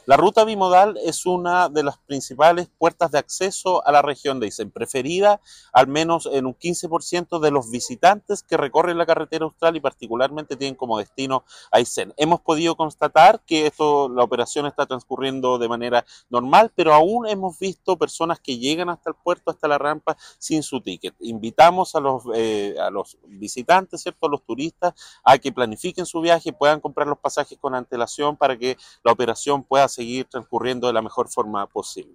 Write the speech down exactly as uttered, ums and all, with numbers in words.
La ruta bimodal es una de las principales puertas de acceso a la región de Aysén, preferida al menos en un quince por ciento de los visitantes que recorren la carretera austral y particularmente tienen como destino Aysén. Hemos podido constatar que esto, la operación está transcurriendo de manera normal, pero aún hemos visto personas que llegan hasta el puerto, hasta la rampa, sin su ticket. Invitamos a los, eh, a los visitantes, ¿cierto? A los turistas, a que planifiquen su viaje, puedan comprar los pasajes con antelación para que la operación pueda seguir transcurriendo de la mejor forma posible.